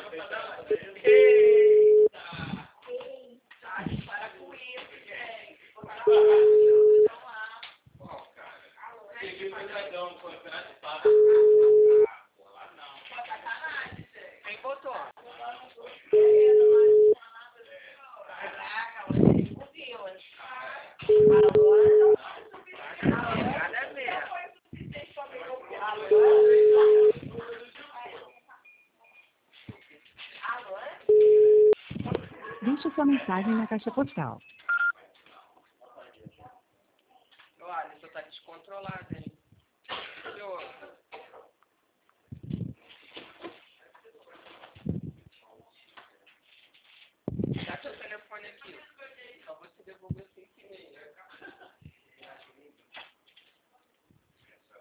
Para com isso, gente. Peguei meu dragão, foi um pedaço de papo. Lá não. Sacanagem, gente. Quem botou? Caraca, você descobriu, hein? Agora Cada vez. Deixe sua mensagem na caixa postal.